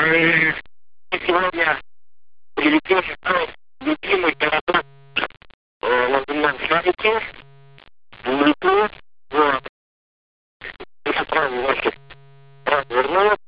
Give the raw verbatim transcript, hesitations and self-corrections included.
И сегодня прилетел мой любимый городок э, на земном шарике, в Литву. Вот. Я сразу, значит, развернул.